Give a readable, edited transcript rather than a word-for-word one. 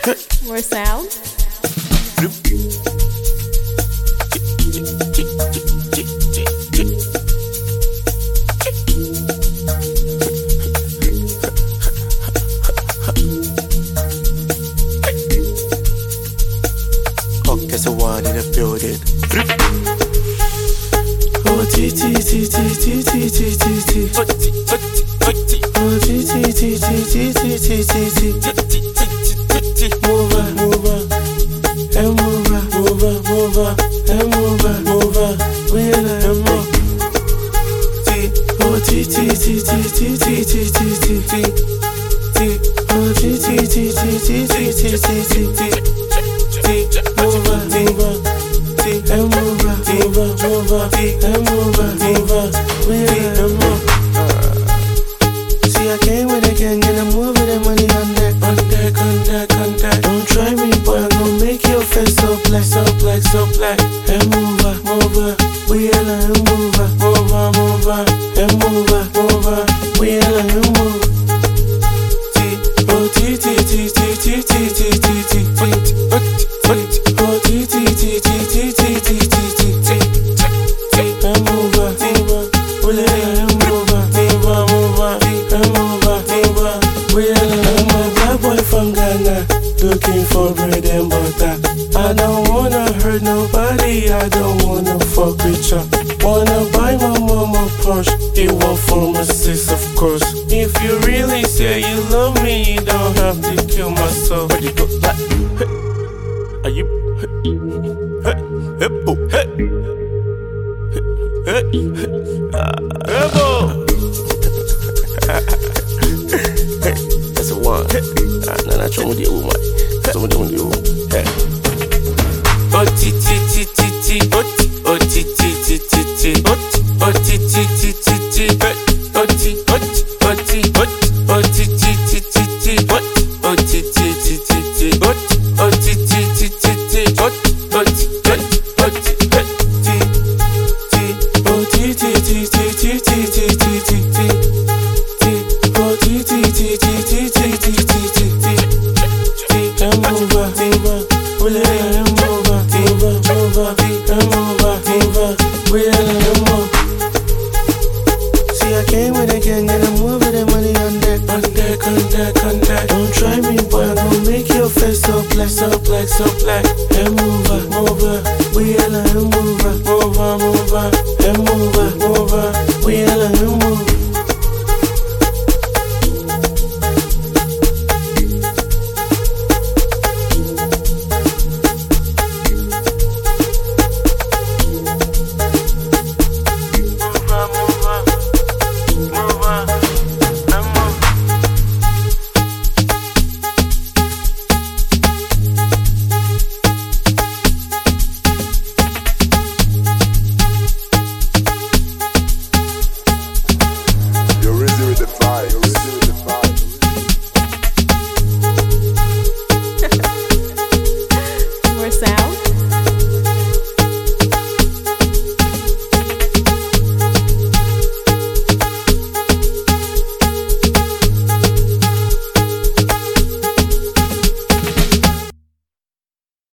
More sound. Guess the one in the building. Oh, T T T T T T T T T. Oh, T T T T T T T T. Move on, move on, and move on, move on, move on, and move on, move on. We in a move. T. Oh, T T T T T T T T T. Oh, T T T T T T T T. Move on, move on, and move on, move on, move on, and move on, move on. We ain't move. See, I came with a gang and I'm moving the money on deck, on deck, on deck, on deck. Don't try me, boy, I'm gonna make your face so black, so black, so black. And move on, move on. We ain't move on, move on, move on, and move on, move on. We ain't move. T, O T T T T T T T T T. Looking for bread and butter. I don't wanna hurt nobody, I don't wanna fuck with ya. Wanna buy my mama Porsche, it won't form a sis, of course. If you really say you love me, you don't have to kill myself. Ready go back? Hey. Are you? Hey, hey, hey, that's a one. Nah, try with the woman. Some of them with you. Hey. O T T T T T. O T T T T T. O T T T T T. O T O T O T O T T T T T. O T T T T T. O T T T T T. O T O T O T T. O T T T T T T T T. O T T T T T T T T. See, I came with a gang and I'm moving the money on deck, on deck, on deck, on deck. Don't try me, boy, I'm gonna make your face so black, so black, so black. And move on, we ain't move on, move on, move on.